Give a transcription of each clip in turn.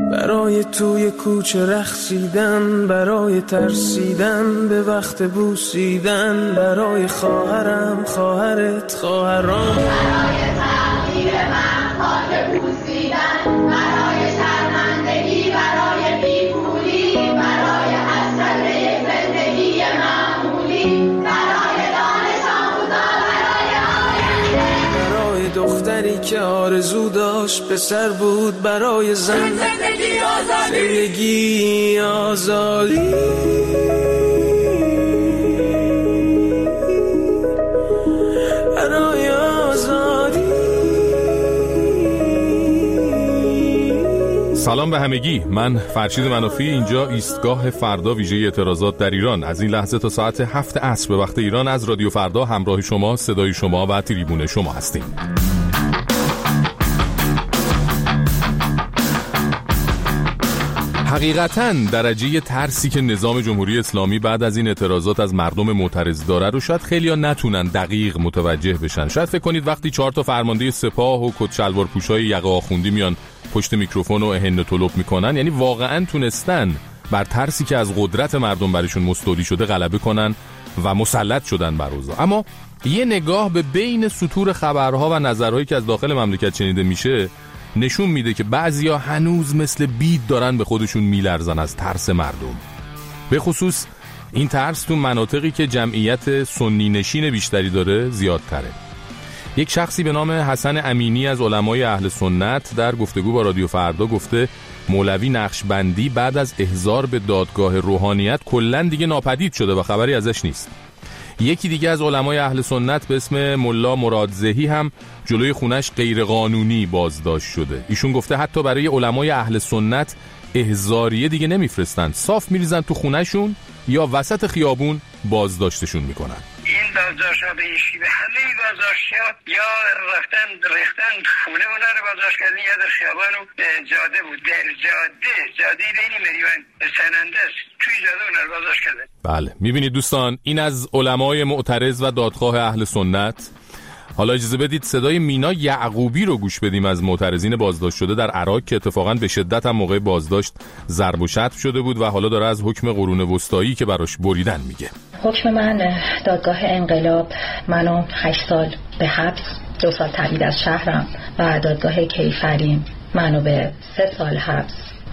برای توی کوچه رقصیدن، برای ترسیدن به وقت بوسیدن، برای خواهرم، خواهرت، خواهرام، برای تغییر من خاک بوسیدن، برای شرمندگی، برای بیپولی، برای حسرت زندگی معمولی، برای دانش آموزا، برای آینده، برای دختری که آرزو داشت پسر بود، برای زندگی آزادی، زندگی آزادی، برای آزادی. سلام به همگی، من فرشید منافی، اینجا ایستگاه فردا ویژه اعتراضات در ایران. از این لحظه تا ساعت 7 عصر به وقت ایران از رادیو فردا همراه شما، صدای شما و تریبون شما هستیم. حقیقتاً درجه ترسی که نظام جمهوری اسلامی بعد از این اعتراضات از مردم معترض داره رو شاید خیلی‌ها نتونن دقیق متوجه بشن. شاید فکر کنید وقتی 4 تا فرمانده سپاه و کت شلوار پوشای یقه آخوندی میان پشت میکروفون و اهنه طلب میکنن، یعنی واقعاً تونستن بر ترسی که از قدرت مردم برشون مستولی شده غلبه کنن و مسلط شدن بر اوضاع. اما یه نگاه به بین سطور خبرها و نظرهایی که از داخل مملکت شنیده میشه نشون میده که بعضیا هنوز مثل بید دارن به خودشون میلرزن از ترس مردم. به خصوص این ترس تو مناطقی که جمعیت سنی نشین بیشتری داره زیادتره. یک شخصی به نام حسن امینی از علمای اهل سنت در گفتگو با رادیو فردا گفته مولوی نقشبندی بعد از احضار به دادگاه روحانیت کلاً دیگه ناپدید شده و خبری ازش نیست. یکی دیگه از علمای اهل سنت به اسم ملا مرادزهی هم جلوی خونش غیرقانونی بازداشت شده. ایشون گفته حتی برای علمای اهل سنت احضاریه دیگه نمیفرستن، صاف میریزن تو خونهشون یا وسط خیابون بازداشتشون میکنن. این بازداشت‌ها به این شیوه همه بازداشت‌ها یا رفتن خونه اونا رو بازداشت کردن یا در خیابان و جاده بود، در جاده بین مریوان سننده است، توی جاده اونا رو بازداشت کردن. بله میبینید دوستان، این از علمای معترض و دادخواه اهل سنت. حالا اجازه بدید صدای مینا یعقوبی رو گوش بدیم از معترضین بازداشت شده در عراق که اتفاقاً به شدت هم موقع بازداشت ضرب و شتم شده بود و حالا داره از حکم قرون وسطایی که براش بریدن میگه. حکم من دادگاه انقلاب منو 8 سال به حبس، 2 سال تبعید از شهرم و دادگاه کیفرین منو به 3 سال حبس،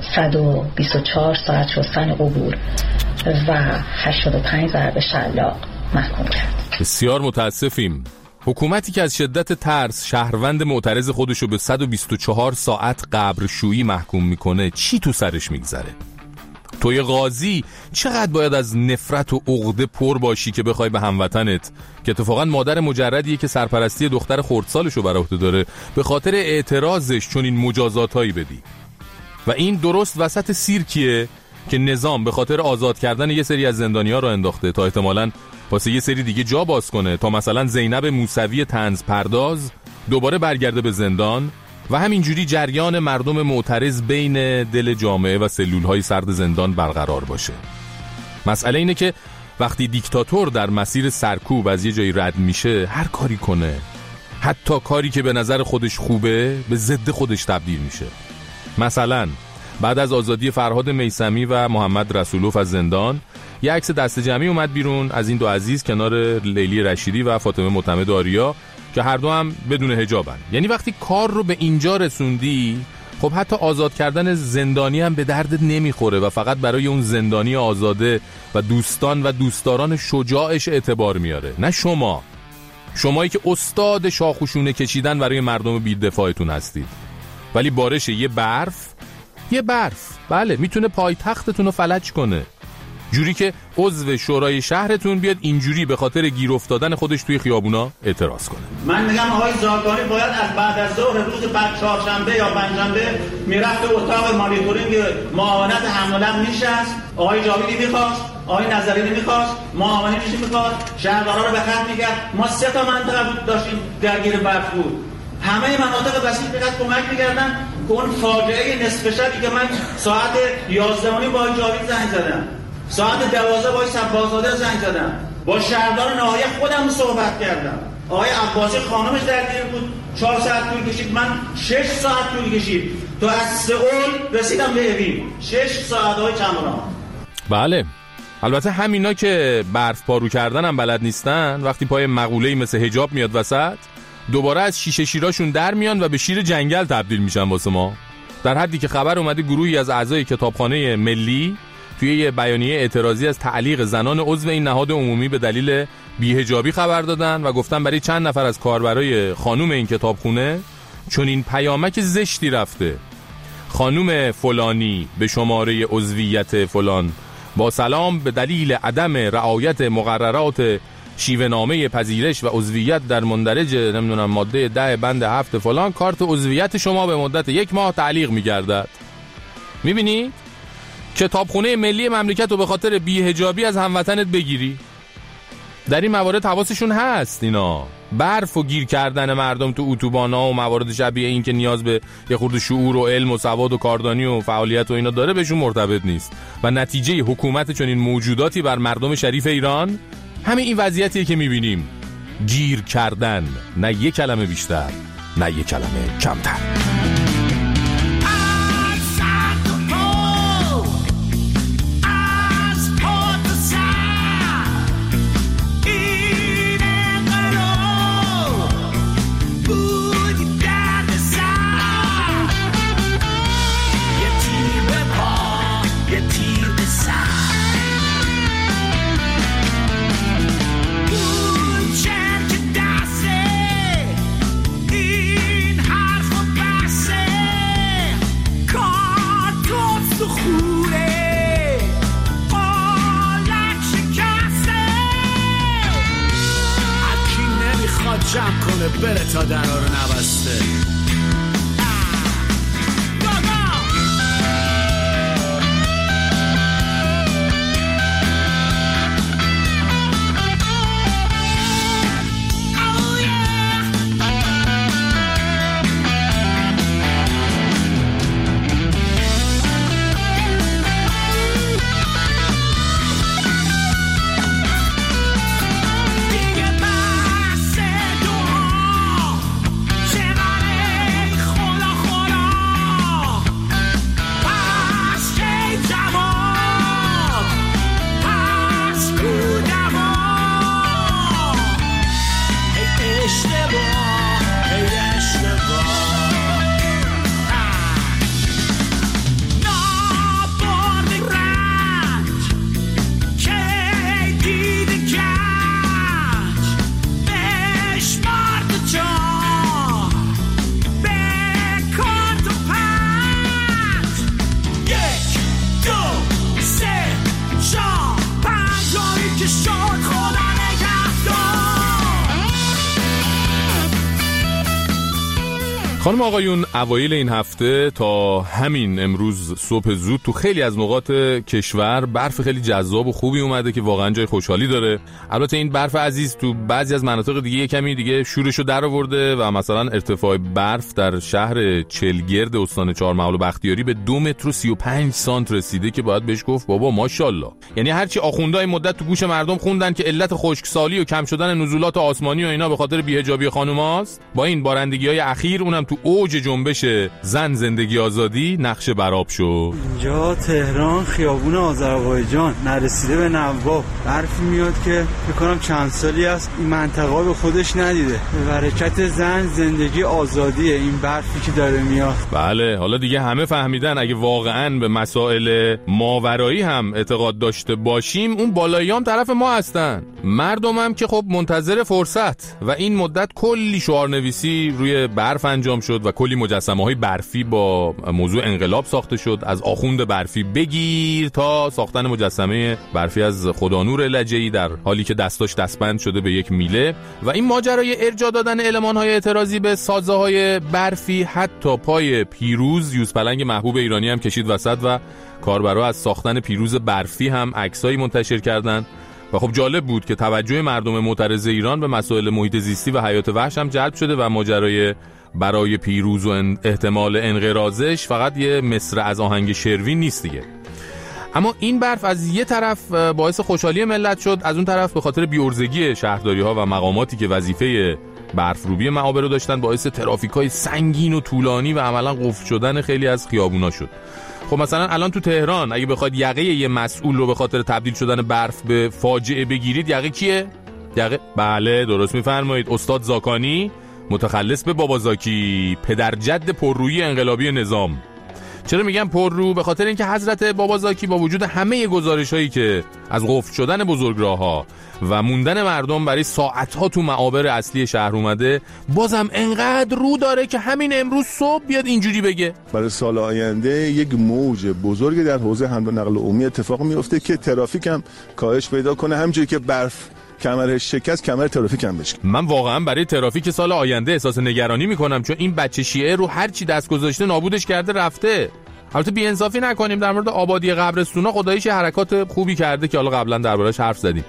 124 ساعت شستن قبور و 85 ضرب شلاق محکوم کرد. بسیار متاسفیم. حکومتی که از شدت ترس شهروند معترض خودشو به 124 ساعت قبرشویی محکوم میکنه، چی تو سرش میگذره؟ توی قاضی چقدر باید از نفرت و عقده پر باشی که بخوای به هموطنت که اتفاقا مادر مجردیه که سرپرستی دختر خردسالشو بر عهده داره به خاطر اعتراضش چون این مجازاتایی بدی؟ و این درست وسط سیرکیه که نظام به خاطر آزاد کردن یه سری از زندانی‌ها رو انداخته تا احتمالاً واسه یه سری دیگه جا باز کنه، تا مثلا زینب موسوی طنز پرداز دوباره برگرده به زندان و همینجوری جریان مردم معترض بین دل جامعه و سلولهای سرد زندان برقرار باشه. مسئله اینه که وقتی دیکتاتور در مسیر سرکوب از یه جایی رد میشه هر کاری کنه، حتی کاری که به نظر خودش خوبه به ضد خودش تبدیل میشه. مثلا بعد از آزادی فرهاد میثمی و محمد رسولوف از زندان یه عکس دست جمعی اومد بیرون از این دو عزیز کنار لیلی رشیدی و فاطمه معتمد آریا که هر دو هم بدون حجابن. یعنی وقتی کار رو به اینجا رسوندی خب حتی آزاد کردن زندانی هم به دردت نمیخوره و فقط برای اون زندانی آزاده و دوستان و دوستداران شجاعش اعتبار میاره، نه شمایی که استاد شاخوشونه کشیدن برای مردم بی‌دفاعتون هستید. ولی بارش یه برف بله میتونه پایتختتون رو فلج کنه، جوری که عضو شورای شهرتون بیاد اینجوری به خاطر گیر افتادن خودش توی خیابونا اعتراض کنه. من میگم آقای زاگانی باید از بعد از ظهر روز بعد چهارشنبه یا پنجشنبه میرفت اتاق مانیتورینگ معاونت حمل میشست، آقای جاویدی میخواست، آقای نظری میخواست، معاونت میخواست، شهردارا رو به خط میکرد. ما 3 تا منطقه داشتیم درگیر برف بود، همه مناطق وسیع فقط کمک می‌کردن که اون فاجعه نصف شبی که من ساعت 11 با جاوید زنگ زدم، ساعت 12 با سبازاده زنگ زدم، با شهردار ناحیه خودم صحبت کردم، آقای عباسی خانمش درگیر بود 4 ساعت طول کشید، من 6 ساعت طول کشید تا از سئول رسیدم به اوین. 6 ساعت های چمران. بله البته همینا که برف پارو کردن هم بلد نیستن، وقتی پای مقوله‌ای مثل حجاب میاد وسط، دوباره از شیشه شیراشون در میان و به شیر جنگل تبدیل میشن واسه ما. در حدی که خبر اومده گروهی از اعضای کتابخانه ملی توی یه بیانیه اعتراضی از تعلیق زنان عضو این نهاد عمومی به دلیل بی‌حجابی خبر دادن و گفتن برای چند نفر از کاربرای خانم این کتابخونه چون این پیامک زشتی رفته: خانم فلانی به شماره عضویت فلان با سلام، به دلیل عدم رعایت مقررات شیوه‌نامه پذیرش و عضویت در مندرج ماده 10 بند 7 فلان، کارت عضویت شما به مدت 1 ماه تعلیق می‌گردد. می‌بینی؟ کتابخونه ملی مملکت رو به خاطر بی‌حجابی از هموطنت بگیری. در این موارد حواسشون هست اینا. برف و گیر کردن مردم تو اتوبانا و موارد شبیه این که نیاز به یه خورده شعور و علم و سواد و کاردانی و فعالیت و اینا داره بهشون مرتبط نیست. و نتیجه حکومت چون این موجوداتی بر مردم شریف ایران همین این وضعیتیه که میبینیم: گیر کردن، نه یک کلمه بیشتر نه یک کلمه کمتر. جمع کنه بره تا درها رو نبسته. خانم آقایون، اوایل این هفته تا همین امروز صبح زود تو خیلی از نقاط کشور برف خیلی جذاب و خوبی اومده که واقعا جای خوشحالی داره. البته این برف عزیز تو بعضی از مناطق دیگه کمی دیگه شورشو در آورده و مثلا ارتفاع برف در شهر چلگرد استان چهارمحال و بختیاری به 2 متر و 35 سانت رسیده که باید بهش گفت بابا ماشاءالله. یعنی هرچی آخوندهای مدت تو گوش مردم خوندن که علت خشکسالی و کم شدن نزولات آسمانی و اینا به خاطر بی‌حجابی خانوماست، با این بارندگی‌های اخیر اونم تو اوج جنبش زن زندگی آزادی نقشه برآب شد. اینجا تهران خیابون آذربایجان نرسیده به نواب برف میاد که فکر کنم چند سالی است این منطقه به خودش ندیده. به برکت زن زندگی آزادیه این برفی که داره میاد. بله حالا دیگه همه فهمیدن اگه واقعاً به مسائل ماورایی هم اعتقاد داشته باشیم اون بالاییام طرف ما هستن. مردمم که خب منتظر فرصت و این مدت کلی شعارنویسی روی برف انجام شد و کلی مجسمه‌های برفی با موضوع انقلاب ساخته شد، از آخوند برفی بگیر تا ساختن مجسمه برفی از خدانور لجه‌ای در حالی که دستاش دستبند شده به یک میله. و این ماجرای ارجاع دادن المان‌های اعتراضی به سازه‌های برفی حتی پای پیروز یوزپلنگ محبوب ایرانی هم کشید وسط و کاربرا از ساختن پیروز برفی هم عکسایی منتشر کردند. و خب جالب بود که توجه مردم معترض ایران به مسائل محیط زیستی و حیات وحش هم جلب شده و ماجرای برای پیروز و احتمال انقراضش فقط یه مصرع از آهنگ شروین نیست دیگه. اما این برف از یه طرف باعث خوشحالی ملت شد، از اون طرف به خاطر بی‌عرضگی شهرداری‌ها و مقاماتی که وظیفه برفروبی معابر رو داشتن باعث ترافیک‌های سنگین و طولانی و عملاً قفل شدن خیلی از خیابونا شد. خب مثلا الان تو تهران اگه بخواد یقه یه مسئول رو به خاطر تبدیل شدن برف به فاجعه بگیرید، یقه کیه؟ یقه بله درست میفرمایید، استاد زاکانی، متخلص به بابا زاکی، پدرجد پررویی انقلابی نظام. چرا میگم پررو؟ به خاطر اینکه حضرت بابا زاکی با وجود همه گزارش‌هایی که از قفل شدن بزرگراه‌ها و موندن مردم برای ساعت‌ها تو معابر اصلی شهر اومده، بازم انقدر رو داره که همین امروز صبح بیاد اینجوری بگه برای سال آینده یک موج بزرگی در حوزه حمل و نقل عمومی اتفاق میفته که ترافیک هم کاهش پیدا کنه، همونجوری که برف کمرش شکست کمر ترافیک هم بشه. من واقعا برای ترافیک سال آینده احساس نگرانی میکنم، چون این بچه شیعه رو هر چی دست گذاشته نابودش کرده رفته. البته بی‌انصافی نکنیم، در مورد آبادی قبرستونا خداییش حرکات خوبی کرده که حالا قبلا دربارش حرف زدیم،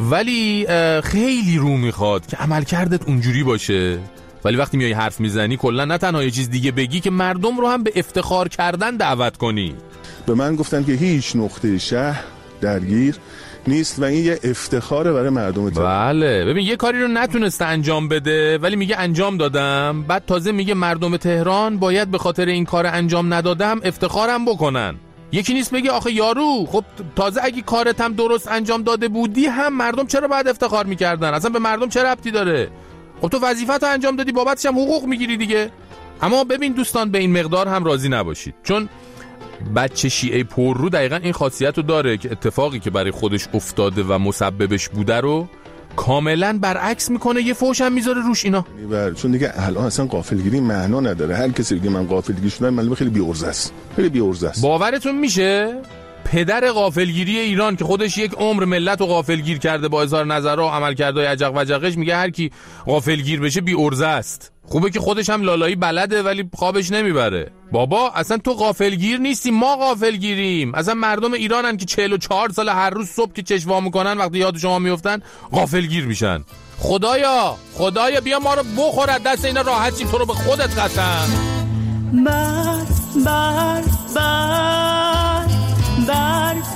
ولی خیلی رو میخواد که عملکردت اونجوری باشه. ولی وقتی میای حرف میزنی کلا نه تنها یه چیز دیگه بگی که مردم رو هم به افتخار کردن دعوت کنی. به من گفتن که هیچ نقطه شهر درگیر نیست و این یه افتخاره برای مردم تهران. بله ببین یه کاری رو نتونسته انجام بده ولی میگه انجام دادم، بعد تازه میگه مردم تهران باید به خاطر این کار انجام ندادم افتخارم بکنن. یکی نیست بگه آخه یارو خب تازه اگه کارت هم درست انجام داده بودی هم مردم چرا باید افتخار میکردن؟ اصلا به مردم چه ربطی داره؟ خب تو وظیفت رو انجام دادی، بابتش هم حقوق میگیری دیگه. اما ببین دوستان به این مقدار هم راضی نباشید، چون بچه شیعه پررو دقیقا این خاصیت رو داره که اتفاقی که برای خودش افتاده و مسببش بوده رو کاملا برعکس میکنه، یه فوش هم میذاره روش اینا. چون دیگه الان اصلا غافلگیری معنا نداره. هر کسی بگه من غافلگیر شدم معلومه خیلی بی‌عرضه است، خیلی بی‌عرضه است. باورتون میشه پدر غافلگیری ایران که خودش یک عمر ملت رو غافلگیر کرده با اظهار نظرها و عملکردهای عجق و جقش میگه هر کی غافلگیر بشه بی‌عرضه است. خوبه که خودش هم لالایی بلده ولی خوابش نمیبره. بابا اصلا تو غافلگیر نیستی، ما غافلگیریم. اصلا مردم ایرانن که 44 سال هر روز صبح که چشم وا میکنن وقتی یاد شما میافتن غافلگیر میشن. خدایا بیا ما رو بخور از دست اینا راحت شیم، تو رو به خودت قسم. برف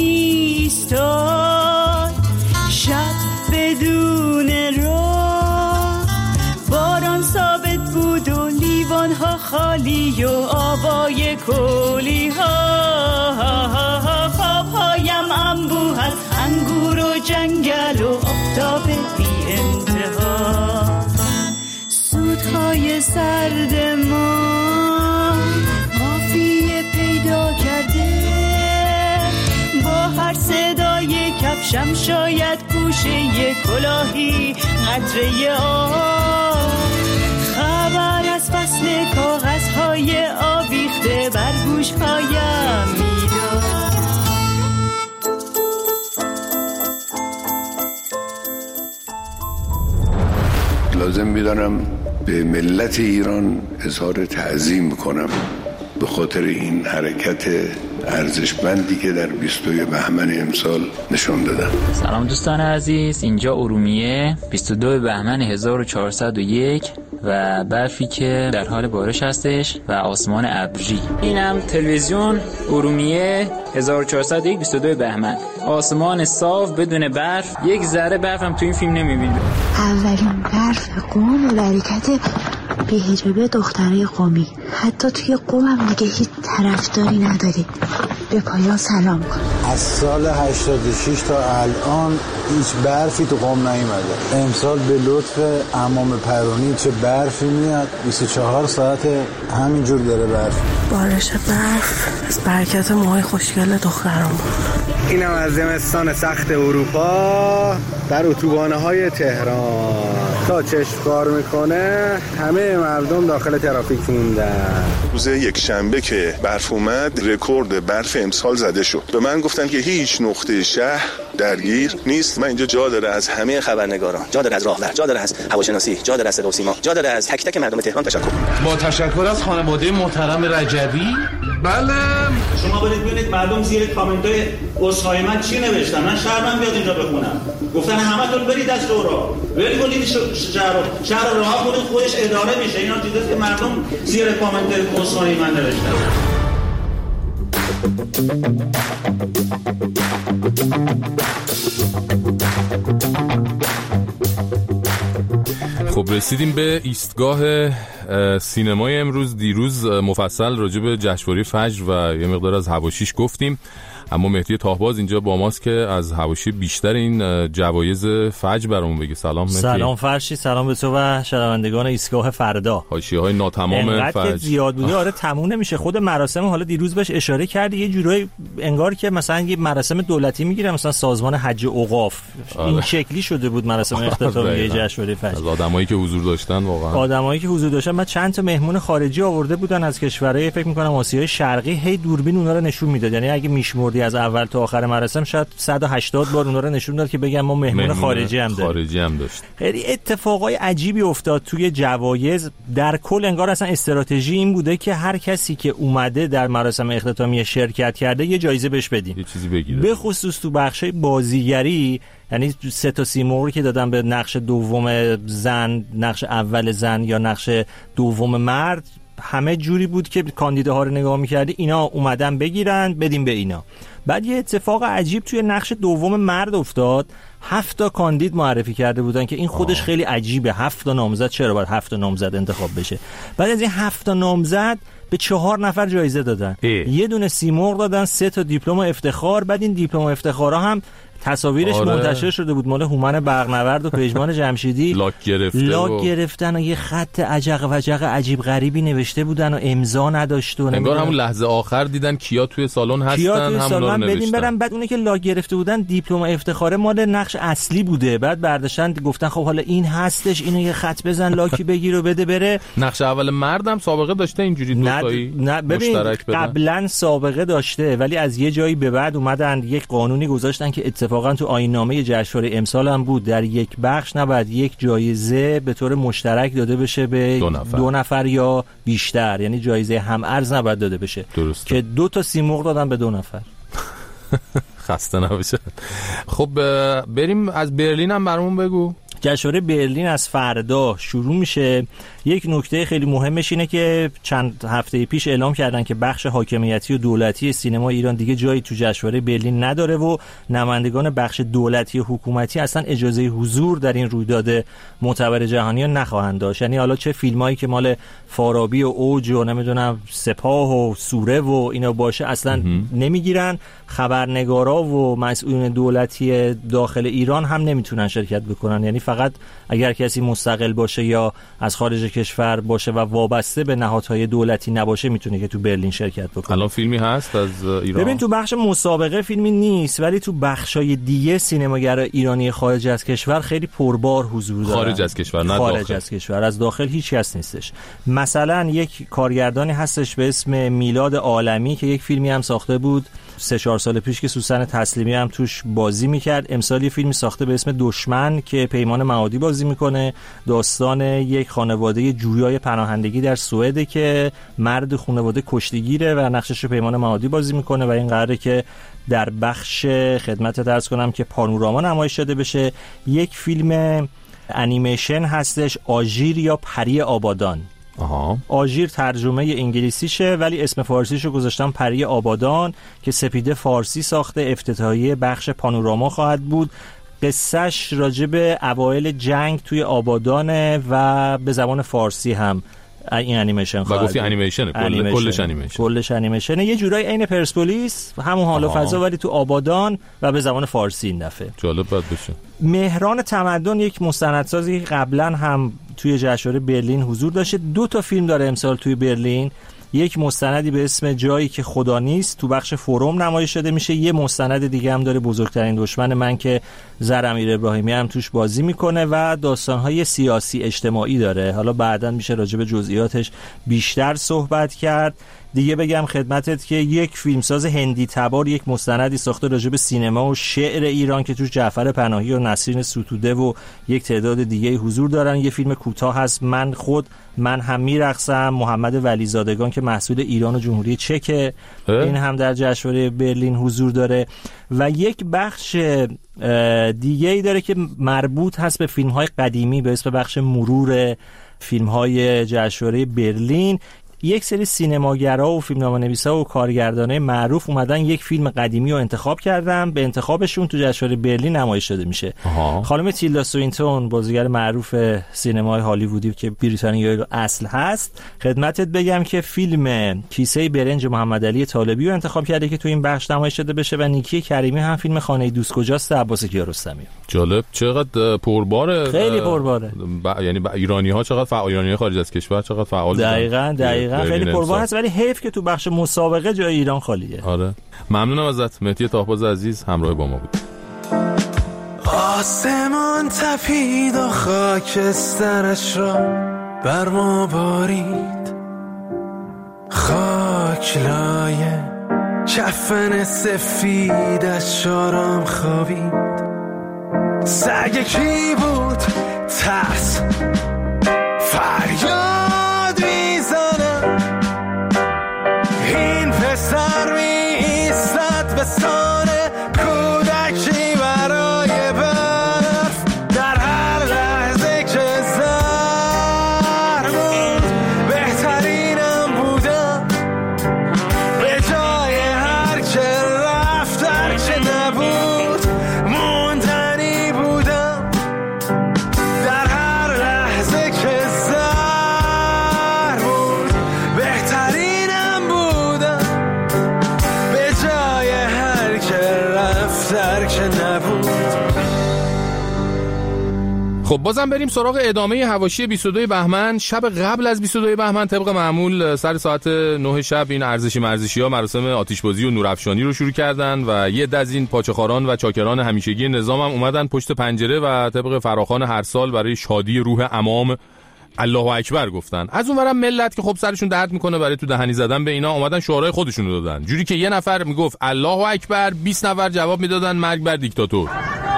نمیستاد شب بدون راه، باران ثابت بود و لیوان‌ها خالی و آبای کلی ها، خوابهایم انبوه از انگور و جنگل و آفتاب بی انتها، سودهای سرد ما قافیه پیدا کرده، با هر صدای کفشم شاید گوشه کلاهی قطره آب، خبر از فصل کاغذهای آویخته بر گوشهایم میداد. لازم میدانم به ملت ایران اظهار تعظیم کنم به خاطر این حرکت ارزشمندی که در 22 بهمن امسال نشون دادن. سلام دوستان عزیز، اینجا ارومیه 22 بهمن 1401 و برفی که در حال بارش هستش و آسمان ابری. اینم تلویزیون ارومیه 1401 22 بهمن، آسمان صاف بدون برف، یک ذره برف هم تو این فیلم نمیبینید. اولین برف قم و حرکت بی‌حجابی دخترای قمی، حتی توی قم هم دیگه هیچ طرفداری نداری. به پایان سلام کن. از سال 86 تا الان هیچ برفی تو قم نیومده. امسال به لطف عمام پرونی چه برفی میاد، 24 ساعت همینجور داره برف. بارش برف از برکت موهای خوشگل دخترم بود. اینم از زمستان سخت اروپا در اتوبان‌های تهران تا چشم کار میکنه همه مردم داخل ترافیک موندن. روز یک شنبه که برف اومد رکورد برف امسال زده شد. به من گفتن که هیچ نقطه شهر درگیر نیست. من اینجا جا داره از همه خبرنگاران، جا داره از راهور، جا داره از هواشناسی، جا داره از صدا و سیما، جا داره از تک تک مردم تهران تشکر. با تشکر از خانواده محترم رجبی. بله شما برید ببینید مردم زیر کامنت‌های عذرخواهی من چی نوشتن. من شهرم بیاد اینجا بخونم. گفتن همتون برید از دورا، ول کنید شهر رو رها کنید خودش اداره میشه. اینا چیزاست که مردم زیر کامنت عذرخواهی من نوشتن. خب رسیدیم به ایستگاه سینمای امروز. دیروز مفصل راجع به جشنواره فجر و یه مقدار از حواشیش گفتیم، اما مهدی تاهباز اینجا با ماست که از حواشی بیشتر این جوایز فجر برامون بگه. سلام مهدی. سلام فرشی، سلام به تو و شنوندگان ایستگاه فردا. حاشیه‌های ناتمام فجر که زیاد بوده آره تموم نمیشه. خود مراسم حالا دیروز بهش اشاره کردی، یه جورایی انگار که مثلا یه مراسم دولتی میگیره، مثلا سازمان حج اوقاف این شکلی شده بود مراسم اختتامیه جشنواره فجر. از آدمایی که حضور داشتن، واقعا آدمایی که حضور داشتن. بعد چند تا مهمون خارجی آورده بودن از کشورهای فکر می‌کنم آسیای شرقی، هی دوربین اونها رو نشون میداد. یعنی اگه میشمردی از اول تا آخر مراسم شاید 180 بار اونها رو نشون داد که بگم ما مهمون خارجی هم داشت. خیلی اتفاقای عجیبی افتاد توی جوایز. در کل انگار اصلا استراتژی این بوده که هر کسی که اومده در مراسم اختتامیه شرکت کرده یه جایزه بهش بدیم، یه چیزی بگیره. به خصوص تو بخشای بازیگری، یعنی 3 تا سیمرغ که دادن به نقش دوم زن، نقش اول زن یا نقش دوم مرد، همه جوری بود که کاندیداها رو نگاه می‌کردی اینا اومدن بگیرن بدیم به اینا. بعد یه اتفاق عجیب توی نقش دوم مرد افتاد. 7 تا کاندید معرفی کرده بودن که این خودش خیلی عجیبه. 7 تا نامزد، چرا باید 7 تا نامزد انتخاب بشه؟ بعد از این 7 تا نامزد به 4 نفر جایزه دادن. یه دونه سیمرغ دادن، 3 تا دیپلم افتخار. بعد این دیپلم افتخارا هم تصاویرش منتشر شده بود، مال هومن برقنورد و پژمان جمشیدی. لاک گرفتن و یه خط عجق وجق عجیب غریبی نوشته بودن و امضا نداشت و انگار همون لحظه آخر دیدن کیا توی سالن هستن، همون رو بدیم برن. بعد اونه که لاک گرفته بودن دیپلم افتخار مال نقش اصلی بوده. بعد برداشتن گفتن خب حالا این هستش، اینو یه خط بزن لاکی بگیر و بده بره. نقش اول مردم سابقه داشته اینجوری دوتایی مشترک بدن. قبلا سابقه داشته، ولی از یه جایی به بعد اومدن یک قانونی گذاشتن که اتفاقا تو آیین‌نامه جشنواره امسال هم بود، در یک بخش نباید یک جایزه به طور مشترک داده بشه به 2 نفر یا بیشتر، یعنی جایزه هم ارز نباید داده بشه. درسته. که 2 تا سیمرغ دادن به 2 نفر. خسته نباشه. خب بریم از برلین هم برامون بگو. جشنواره برلین از فردا شروع میشه. یک نکته خیلی مهمش اینه که چند هفته پیش اعلام کردن که بخش حاکمیتی و دولتی سینما ایران دیگه جایی تو جشنواره برلین نداره و نمایندگان بخش دولتی و حکومتی اصلا اجازه حضور در این رویداد معتبر جهانی رو نخواهند داشت. یعنی حالا چه فیلمایی که مال فارابی و اوج و نمیدونم سپاه و سوره و اینا باشه اصلا نمیگیرن. خبرنگارا و مسئولین دولتی داخل ایران هم نمیتونن شرکت بکنن، یعنی فقط اگر کسی مستقل باشه یا از خارج کشور باشه و وابسته به نهادهای دولتی نباشه میتونه که تو برلین شرکت بکنه. الان فیلمی هست از ایران؟ ببین تو بخش مسابقه فیلمی نیست، ولی تو بخشای دیگه سینماگر ایرانی خارج از کشور خیلی پربار حضور دارن. خارج از کشور نه خارج داخل. از کشور، از داخل هیچ کس نیستش. مثلا یک کارگردانی هستش به اسم میلاد عالمی که یک فیلمی هم ساخته بود 3-4 سال پیش که سوسن تسلیمی هم توش بازی میکرد. امسال یه فیلمی ساخته به اسم دشمن که پیمان معادی بازی میکنه. داستان یک خانواده جویای پناهندگی در سوئد که مرد خانواده کشتیگیره و نقشش رو پیمان معادی بازی میکنه و این قراره که در بخش خدمت عرض کنم که پانوراما نمایش داده بشه. یک فیلم انیمیشن هستش آژیر یا پری آبادان. آژیر ترجمه انگلیسیشه ولی اسم فارسیشو گذاشتن پری آبادان که سپیده فارسی ساخته. افتتاحیه بخش پانوراما خواهد بود. قصهش راجع به اوایل جنگ توی آبادانه و به زبان فارسی هم این انیمیشن خواهد. و گفتی انیمیشنه، کلش انیمیشنه. یه جورای عین پرسپولیس، همون حال و فضا ولی تو آبادان و به زبان فارسی این دفعه. جالب بود بشه. مهران تمدن یک مستندسازی قبلا هم توی جشنواره برلین حضور داشته. 2 تا فیلم داره امسال توی برلین. یک مستندی به اسم جایی که خدا نیست تو بخش فروم نمایش داده میشه. یه مستند دیگه هم داره بزرگترین دشمن من که زر امیر ابراهیمی هم توش بازی میکنه و داستانهای سیاسی اجتماعی داره. حالا بعداً میشه راجع به جزئیاتش بیشتر صحبت کرد. دیگه بگم خدمتت که یک فیلمساز هندی تبار یک مستندی ساخته راجع به سینما و شعر ایران که توش جعفر پناهی و نسرین ستوده و یک تعداد دیگه حضور دارن. یه فیلم کوتاه هست من هم میرقصم محمد ولیزادگان که محصول ایران و جمهوری چک، این هم در جشنواره برلین حضور داره. و یک بخش دیگه ای داره که مربوط هست به فیلم‌های قدیمی به اسم بخش مرور فیلم‌های جشنواره برلین. یک سری سینماگرا و فیلمنامه‌نویسا و کارگردانای معروف اومدن یک فیلم قدیمی رو انتخاب کردن، به انتخابشون تو جشنواره برلین نمایش داده میشه. خانم تیلدا سوینتون بازیگر معروف سینمای هالیوودی که بریتانیایی اصل هست، خدمتت بگم که فیلم کیسه برنج محمد علی طالبی رو انتخاب کرده که تو این بخش نمایش داده بشه و نیکی کریمی هم فیلم خانه دوست کجاست عباس کیارستمی. جالب. چقدر پرباره. خیلی پرباره. یعنی ایرانی‌ها چقدر فعال، ایرانی خارج از کشور چقدر فعال. دقیقاً خیلی پربار هست، ولی حیف که تو بخش مسابقه جای ایران خالیه. آره. ممنونم ازت مهدی طاهباز عزیز، همراه با ما بود. آسمان تپید و خاکسترش را بر ما بارید، خاک لایه کفن سفیدش آرام خوابید. سگ کی بود ترس فریاد میزنه، این پسر می ایستد به سان کودکی برای برف، در هر لحظه که زر بود بهترینم بودم، به جای هر که رفت هر که نبود موندنی بودم، در هر لحظه که زر بود بهترینم بودم، به جای هر که رفت هر که نبود. خب بازم بریم سراغ ادامه حواشی 22 بهمن. شب قبل از 22 بهمن طبق معمول سر ساعت 9 شب این ارزشی‌ها مراسم آتشبازی و نورافشانی رو شروع کردن و یه عده از این پاچه‌خواران و چاکران همیشگی نظام هم اومدن پشت پنجره و طبق فراخوان هر سال برای شادی روح عمام الله اکبر گفتن. از اونورم ملت که خب سرشون درد میکنه برای تو دهنی زدن به اینا اومدن شعارهای خودشون رو دادن، جوری که یه نفر میگفت الله اکبر، 20 نفر جواب میدادن مرگ بر دیکتاتور.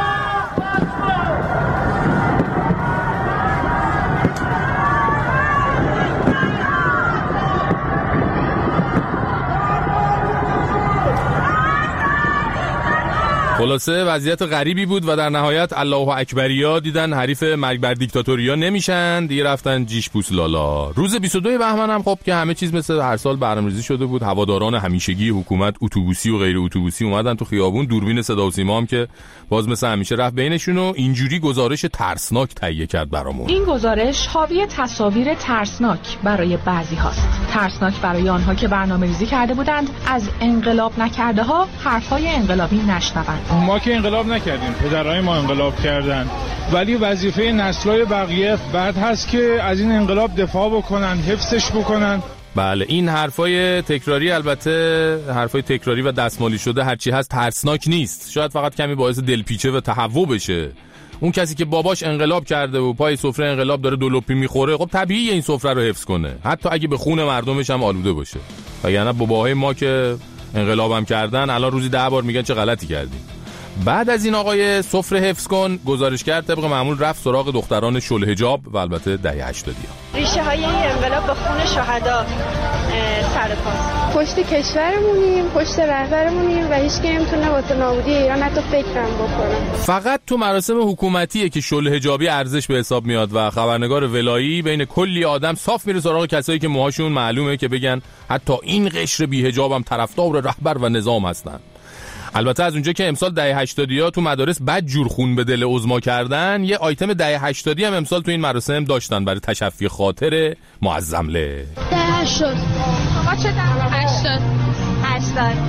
خلاصه وضعیت غریبی بود و در نهایت الله اکبریا دیدن حریف مرگ بر دیکتاتوریا نمیشن، دیگه رفتن جیش پوس لالا. روز 22 بهمن هم خب که همه چیز مثل هر سال برنامه‌ریزی شده بود، هواداران همیشگی حکومت اتوبوسی و غیر اتوبوسی اومدن تو خیابون، دوربین صدا و سیما هم که باز مثل همیشه رفت بینشون و اینجوری گزارش ترسناک تهیه کرد برامون. این گزارش حاوی تصاویر ترسناک برای بعضی هاست، ترسناک برای آنها که برنامه‌ریزی کرده بودند از انقلاب نکرده ها حرفای انقلابی نشنوند. ما که انقلاب نکردیم، پدرای ما انقلاب کردن، ولی وظیفه نسل‌های بقیه بعد هست که از این انقلاب دفاع بکنن، حفظش بکنن. بله این حرفای تکراری، البته حرفای تکراری و دستمالی شده هرچی هست ترسناک نیست، شاید فقط کمی باعث دلپیچه و تهوع بشه. اون کسی که باباش انقلاب کرده و پای سفره انقلاب داره دولوپی میخوره، خب طبیعیه این سفره رو حفظ کنه، حتی اگه به خون مردمش هم آلوده باشه. وگرنه باباهای ما که انقلابم کردن الان روزی 10 بار میگن چه غلطی کردیم. بعد از این آقای سفره حفظ کن گزارش کرد طبق معمول رفت سراغ دختران شلحجاب و البته دهه 80. ریشه های این انقلاب با خون شهدا سر پاست. پشت کشورمونیم، پشت رهبرمونیم و هیچ کی نمیتونه واسه نابودی ایران حتی فکرم بکنه. فقط تو مراسم حکومتیه که شلحجابی ارزش به حساب میاد و خبرنگار ولایی بین کلی آدم صاف میره سراغ کسایی که موهاشون معلومه که بگن حتی این قشر بی‌حجابم طرفدار رهبر و نظام هستن. البته از اونجا که امسال دهه 80 تو مدارس بد جور خون به دل عظما کردن، یه آیتم دهه 80 هم امسال تو این مراسم داشتن برای تشفی خاطر معظمله. دهه 80 ما چه دهه 80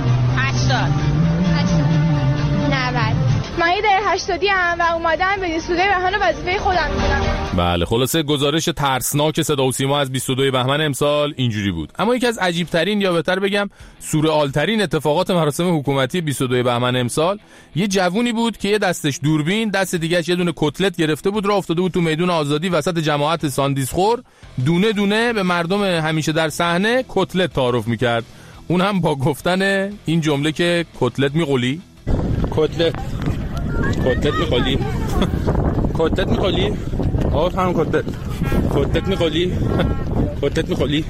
90 من یه دهه 80 هم و اومدم به 22 بهمن وظیفه خودم میدونم. بله خلاصه گزارش ترسناک صدا و سیما از 22 بهمن امسال اینجوری بود. اما یکی از عجیب ترین یا بهتر بگم سورئال ترین اتفاقات مراسم حکومتی 22 بهمن امسال یه جوونی بود که یه دستش دوربین، دست دیگه‌اش یه دونه کتلت گرفته بود، راه افتاده بود تو میدون آزادی وسط جماعت ساندیسخور، دونه دونه به مردم همیشه در صحنه کتلت تعارف میکرد، اون هم با گفتن این جمله که کتلت میقلی؟ کتلت میخولی؟ کتلت میخولی؟ آقا خانم کتلت میخولی؟ کتلت میخولی؟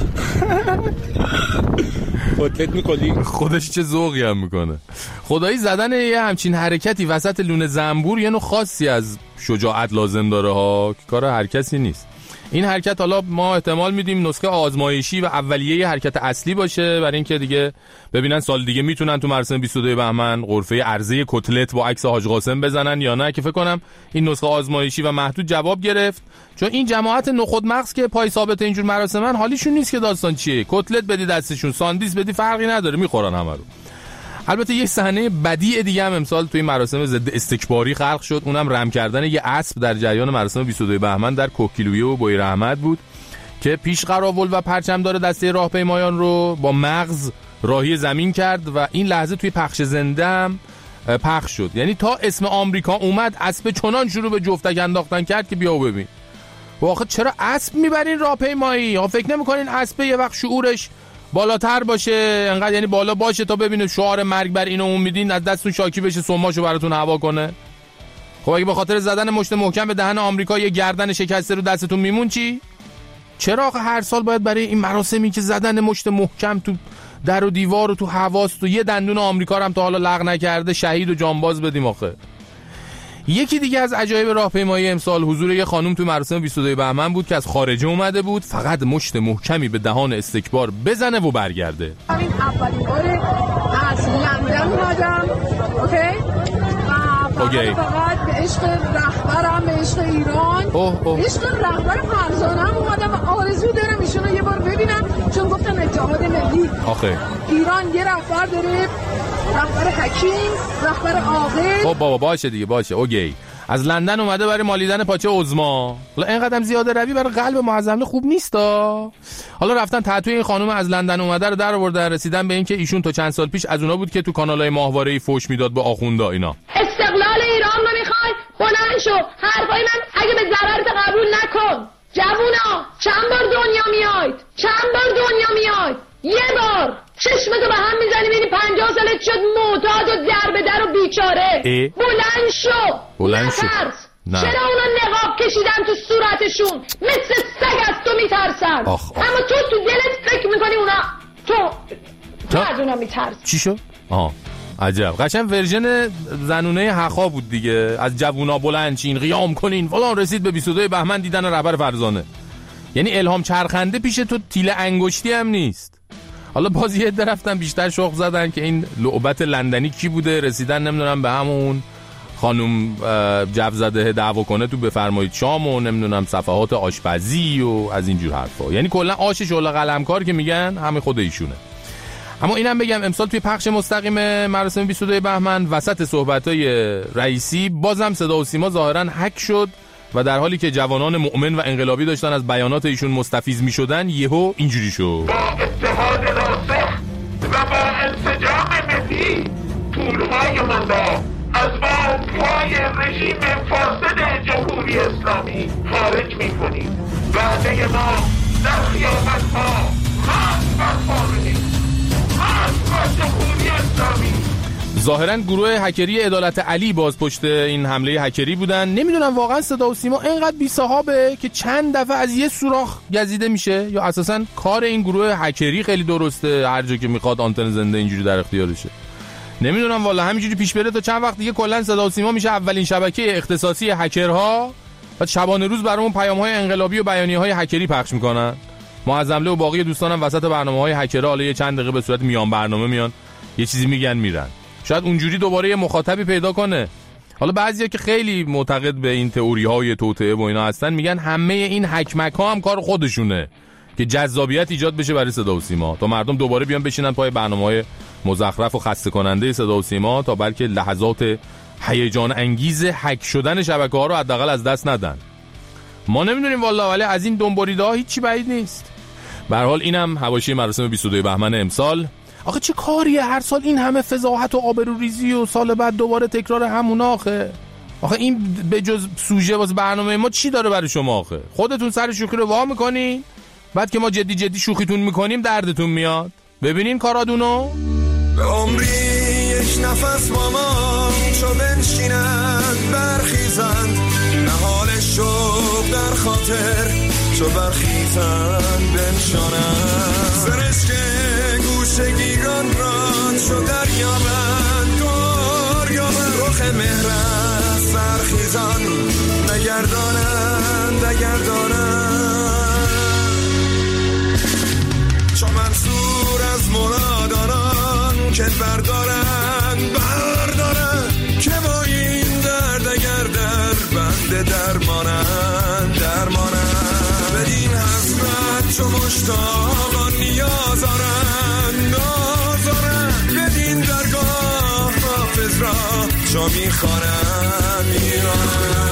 کتلت میخولی؟ خودش چه ذوقی هم میکنه. خدایی زدن یه همچین حرکتی وسط لونه زنبور یه نوع خاصی از شجاعت لازم داره ها، که کار هر کسی نیست. این حرکت حالا ما احتمال میدیم نسخه آزمایشی و اولیه حرکت اصلی باشه، برای اینکه دیگه ببینن سال دیگه میتونن تو مراسم 22 بهمن غرفه عرضه کتلت با عکس حاج قاسم بزنن یا نه، که فکر کنم این نسخه آزمایشی و محدود جواب گرفت، چون این جماعت نخود مغز که پای ثابت اینجور مراسمن حالیشون نیست که داستان چیه، کتلت بدی دستشون، ساندویچ بدی فرقی نداره، میخورن همه رو. البته یک صحنه بدیع دیگه هم امسال توی مراسم ضد استکباری خلق شد، اونم رم کردن یه اسب در جریان مراسم 22 بهمن در کوکیلویه و بویر احمد بود که پیش قراول و پرچمدار دسته راهپیمایان رو با مغز راهی زمین کرد و این لحظه توی پخش زنده هم پخش شد. یعنی تا اسم آمریکا اومد اسب چنان شروع به جفتک انداختن کرد که بیا و ببین. واقعا چرا اسب میبرین راهپیمایی؟ ها فکر نمی‌کنین اسب یه وقت شعورش بالاتر باشه، انقدر یعنی بالا باشه تا ببینه شعار مرگ بر اینو اون میدین از دستتون شاکی بشه سماشو براتون هوا کنه؟ خب اگه به خاطر زدن مشت محکم به دهن آمریکا یه گردن شکسته رو دستتون میمون چی؟ چرا آخه هر سال باید برای این مراسمی که زدن مشت محکم تو در و دیوار و تو حواست و یه دندون آمریکا رو هم تا حالا لغو نکرده شهید و جانباز بدیم آخه؟ یکی دیگه از عجایب راهپیمایی امسال حضور یه خانم تو مراسم 22 بهمن بود که از خارجه اومده بود فقط مشت محکمی به دهان استکبار بزنه و برگرده. این اولین باره از لندن اومدم، اوکی؟ فقط به عشق رهبرم، به عشق ایران، عشق رهبر فرزانم اومدم و آرزو دارم ایشونو یه بار ببینم، چون گفتن اتحاد ملی ایران یه رهبر داره، رهبر حکیم، رهبر عاقل. خب بابا باشه دیگه، باشه اوکی. از لندن اومده برای مالیدن پاچه عظما. حالا اینقدرم زیاده روی برای قلب معظم خوب نیستا. حالا رفتن تحتوی این خانم از لندن اومده رو در آوردن، رسیدن به این که ایشون تا چند سال پیش از اونا بود که تو کانالای ماهواره‌ای فوش میداد به آخوندا اینا. استقلال ایران رو میخوای؟ بلند شو. حرفای من اگه به ضررت قبول نکن. جوونا چند بار دنیا میاید؟ چند بار دنیا میاید؟ یه بار چشمتو به هم میزنی میری 50 سالت شد معتاد و دربه در و بیچاره. بلند شو. بلند شو. نه. چرا اونا نقاب کشیدن تو صورتشون مثل سگ از تو میترسن؟ اما تو دلت فکر میکنی اونا تو از اونا میترس. چی شو؟ عجب. قشنگ ورژن زنونه حقا بود دیگه، از جوونا بلند چین قیام کنین فلان. رسید به 22 بهمن دیدن رهبر فرزانه. یعنی الهام چرخنده پیش تو تیل انگشتی هم نیست. حالا باز یه عده رفتن بیشتر شوق زدن که این لعبت لندنی کی بوده، رسیدن نمیدونم به همون خانم جو زده دعوا کنه تو بفرمایید شام و نمیدونم صفحات آشپزی و از اینجور حرفا. یعنی کلا آش شعله قلمکار که میگن همه خود ایشونه. اما اینم بگم امسال توی پخش مستقیم مراسم 22 بهمن وسط صحبتای رئیسی بازم صدا و سیما ظاهرا هک شد و در حالی که جوانان مؤمن و انقلابی داشتن از بیانات ایشون مستفیض میشدن یهو اینجوری شد. با اتحاد راسخ و با انسجام ملی پولهای من را از بازهای رژیم فاسد جمهوری اسلامی خارج میکنیم. وعده ما در خیابت‌ها خاص برپا بدیم، خاص با جمهوری اسلامی. ظاهرا گروه هکری عدالت علی باز پشت این حمله هکری بودن. نمیدونم واقعا صدا و سیما اینقدر بی صاحبه که چند دفعه از یه سوراخ گزیده میشه یا اساسا کار این گروه هکری خیلی درسته، هر جا که میخواد آنتن زنده اینجوری در اختیارشه. نمیدونم والا همینجوری پیش بره تا چند وقت دیگه کلا صدا و سیما میشه اولین شبکه اختصاصی هکرها و شبانه روز برامون پیام‌های انقلابی و بیانیه‌های هکری پخش میکنن. معظمله و باقی دوستانم وسط برنامه‌های هکرها حالا یه چند دقیقه به صورت میان برنامه میان یه چیزی میگن میرن. شاید اونجوری دوباره یه مخاطبی پیدا کنه. حالا بعضیا که خیلی معتقد به این تئوری‌های توطئه و اینا هستن میگن همه این حکمک‌ها هم کار خودشونه که جذابیت ایجاد بشه برای صدا و سیما تا مردم دوباره بیان بشینن پای برنامه‌های مزخرف و خسته کننده صدا و سیما تا بلکه لحظات هیجان انگیز هک شدن شبکه‌ها رو حداقل از دست ندن. ما نمیدونیم والله، ولی از این دنبالیده‌ها هیچی بعید نیست. به هر حال اینم حواشی مراسم 22 بهمن امسال. آخه چه کاریه هر سال این همه فضاحت و آبروریزی و سال بعد دوباره تکرار همون آخه این به جز سوژه واسه برنامه ما چی داره برای شما آخه؟ خودتون سر شوخی رو وا میکنین بعد که ما جدی شوخیتون میکنیم دردتون میاد. ببینین کارادونو. به عمری یک نفس ماما چو بنشینند برخیزند، نهال شوق در خاطر چو برخیزند بنشانند، سرشک گوشه گیران را چو دریابند دریابند، رخ مهر سرخیزان نگردانند مرادانان که بردارن که با این درد اگر در بند درمانن بدین حسرت چو مشتاقان نیازارن بدین درگاه حافظ را چو میخوانن میرانن.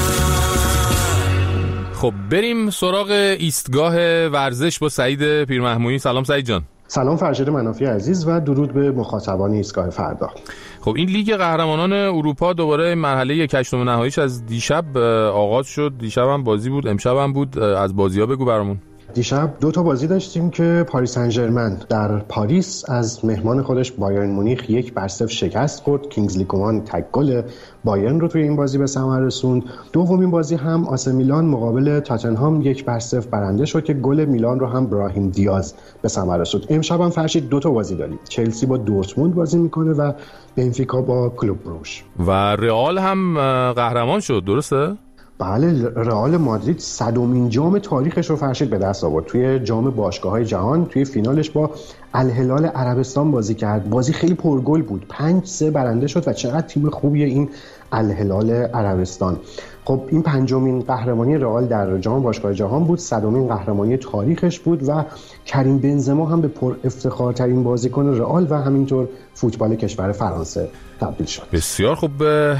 خب بریم سراغ ایستگاه ورزش با سعید پیرمحمودی. سلام سعید جان. سلام فرشید منافی عزیز و درود به مخاطبان ایستگاه فردا. خب این لیگ قهرمانان اروپا دوباره مرحله 8 نهاییش از دیشب آغاز شد. دیشب هم بازی بود، امشب هم بود. از بازی‌ها بگو برامون. دیشب 2 تا بازی داشتیم که پاریس سن ژرمن در پاریس از مهمان خودش بایرن مونیخ 1-0 شکست خورد. کینگزلی کومان تک گل بایرن رو توی این بازی به ثمر رسوند. دومین بازی هم آسه میلان مقابل تاتنهام 1-0 برنده شد که گل میلان رو هم براهیم دیاز به ثمر رسوند. امشب هم فرشید 2 تا بازی داریم. چلسی با دورتموند بازی میکنه و بنفیکا با کلوب بروژ. و رئال هم قهرمان شد، درسته؟ بله، رئال مادرید 100مین جام تاریخش رو فرشید به دست آورد. توی جام باشگاه‌های جهان توی فینالش با الهلال عربستان بازی کرد. بازی خیلی پرگل بود، 5-3 برنده شد و چقدر تیم خوبیه این الهلال عربستان. خب این 5مین قهرمانی رئال در جام باشگاه جهان بود، 100مین قهرمانی تاریخش بود و کریم بنزما هم به پر افتخارترین بازیکن رئال و همینطور فوتبال کشور فرانسه تبدیل شد. بسیار خب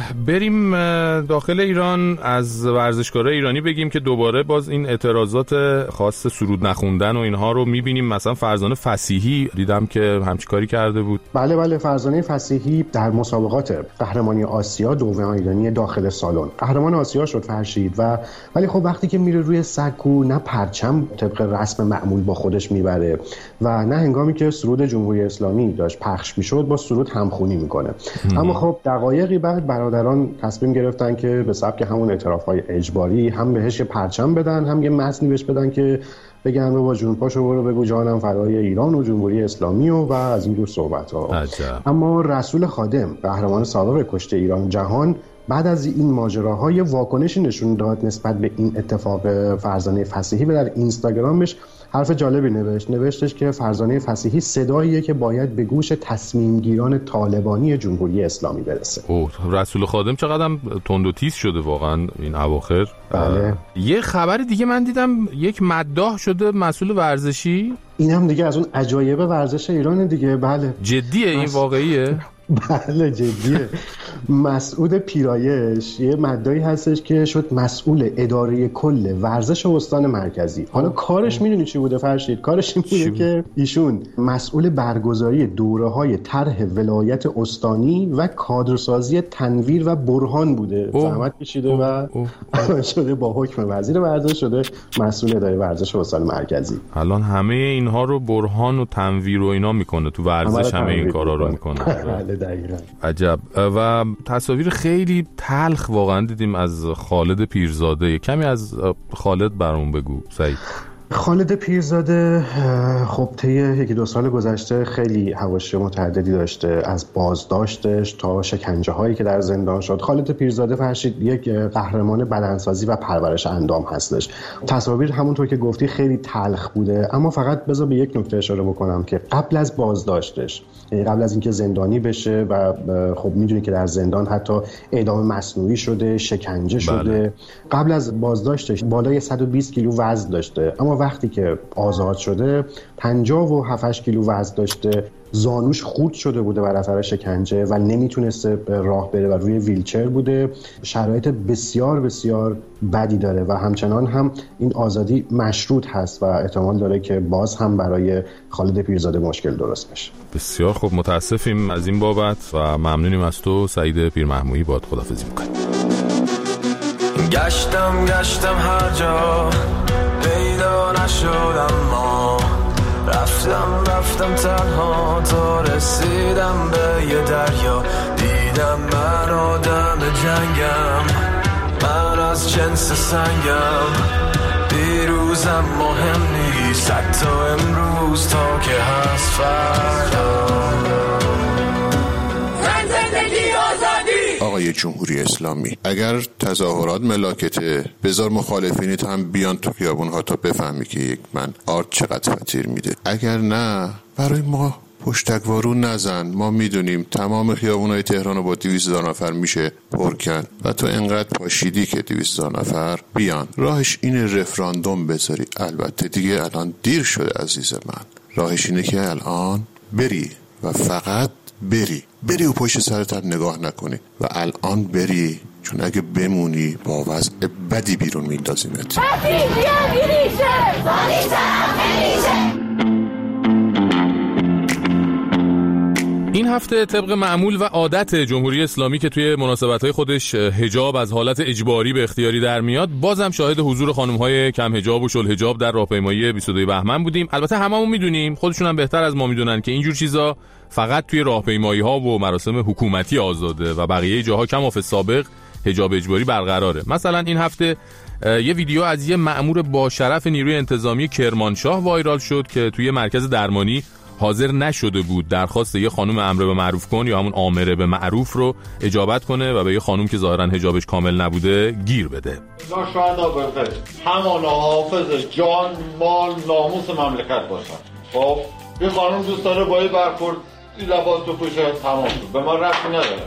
بریم داخل ایران. از ورزشکارای ایرانی بگیم که دوباره باز این اعتراضات خاص سرود نخوندن و اینها رو می‌بینیم. مثلا فرزانه فصیحی دیدم که همچین کاری کرده بود. بله فرزانه فصیحی در مسابقات قهرمانی آسیا دوم ایرانی داخل سالن قهرمان آسیا شد فرشید ولی خب وقتی که میره روی سکو نه پرچم طبق رسم معمول با خودش میبره و نه هنگامی که سرود جمهوری اسلامی داشت پخش میشد با سرود همخونی میکنه. اما خب دقایقی بعد برادران تصمیم گرفتن که به سبک همون اعتراف‌های اجباری هم بهش پرچم بدن، هم یه متنی بهش بدن که بگن بابا جون پاشو برو بگو جانم فدای ایران و جمهوری اسلامی و از این جور صحبت‌ها. اما رسول خادم قهرمان سابق کشتی ایران جهان بعد از این ماجراهای واکنشی نشون داد نسبت به این اتفاق فرزانه فصیحی و در اینستاگرامش حرف جالبی نوشتش که فرزانه فصیحی صداییه که باید به گوش تصمیم گیران طالبانی جمهوری اسلامی برسه. رسول خادم چقدر تند و تیز شده واقعا این اواخر. بله. یه خبر دیگه من دیدم یک مداح شده مسئول ورزشی. این هم دیگه از اون عجایب ورزش ایران دیگه. بله جدیه این واقعیه؟ بله جدیه. مسعود پیرایش یه مدعی هستش که شد مسئول اداره کل ورزش استان مرکزی. حالا کارش میدونی چی بوده فرشید؟ کارش این بوده که ایشون مسئول برگزاری دوره‌های طرح ولایت استانی و کادرسازی تنویر و برهان بوده. زحمت کشیده و شده با حکم وزیر ورزش شده مسئول اداره ورزش استان مرکزی. الان همه اینها رو برهان و تنویر و اینا میکنه تو ورزش، همه این کارا رو میکنه. دقیقاً. عجب. و تصاویر خیلی تلخ واقعا دیدیم از خالد پیرزاده. کمی از خالد برامون بگو سعید. خالد پیرزاده خب طی 1-2 سال گذشته خیلی حواشی متعددی داشته، از بازداشتش تا شکنجه هایی که در زندان شد. خالد پیرزاده فرشید یک قهرمان بدنسازی و پرورش اندام هستش. تصاویر همونطور که گفتی خیلی تلخ بوده، اما فقط بذار به یک نکته اشاره بکنم که قبل از بازداشتش، یعنی قبل از اینکه زندانی بشه و خب میدونی که در زندان حتی اعدام مصنوعی شده، شکنجه شده. قبل از بازداشتش بالای 120 کیلو وزن داشته، اما وقتی که آزاد شده 57 کیلو وزن داشته. زانوش خورد شده بوده بر اثر شکنجه و نمیتونسته راه بره و روی ویلچر بوده. شرایط بسیار بسیار بدی داره و همچنان هم این آزادی مشروط هست و احتمال داره که باز هم برای خالد پیرزاده مشکل درست بشه. بسیار خوب، متاسفیم از این بابت و ممنونیم از تو سعید پیرمحمودی. باهات خداحافظی می‌کنیم. گشتم هر جا پیدا نشدم، ما رفتم تنها تا رسیدم به یه دریا. دیدم من آدم جنگم، من از جنس سنگم. دیروزم مهم نیست حتی امروز تا که هست فردا. آقای جمهوری اسلامی، اگر تظاهرات ملاکته بذار مخالفینت هم بیان تو خیابون ها تا بفهمی که یک من آرد چقدر فطیر میده. اگر نه برای ما پشتکوارو نزن، ما میدونیم تمام خیابونای تهران رو با 200,000 نفر میشه پر کرد و تو انقدر پاشیدی که 200,000 نفر بیان. راهش اینه رفراندوم بذاری. البته دیگه الان دیر شده عزیز من. راهش اینه که الان بری و فقط بری و پشت سرت نگاه نکنی و الان بری، چون اگه بمونی با وضع بدی بیرون میندازیمت. این هفته طبق معمول و عادت جمهوری اسلامی که توی مناسبت‌های خودش حجاب از حالت اجباری به اختیاری در میاد، بازم شاهد حضور خانم‌های کم حجاب و شل حجاب در راهپیمایی 22 بهمن بودیم. البته هممون میدونیم، خودشون هم بهتر از ما میدونن که اینجور چیزا فقط توی راهپیمایی‌ها و مراسم حکومتی آزاده و بقیه جاها کما فی السابق حجاب اجباری برقراره. مثلا این هفته یه ویدیو از یه مأمور با شرف نیروی انتظامی کرمانشاه وایرال شد که توی مرکز درمانی حاضر نشده بود درخواست یه خانم امر به معروف کن یا همون آمره به معروف رو اجابت کنه و به یه خانم که ظاهرا حجابش کامل نبوده گیر بده. ناشاهدا برده همانا حافظ جان مال ناموس مملکت باشن. خب این خانم دوست داره با این برخورد این لباس رو پوشه، تمام شد، به ما ربطی نداره.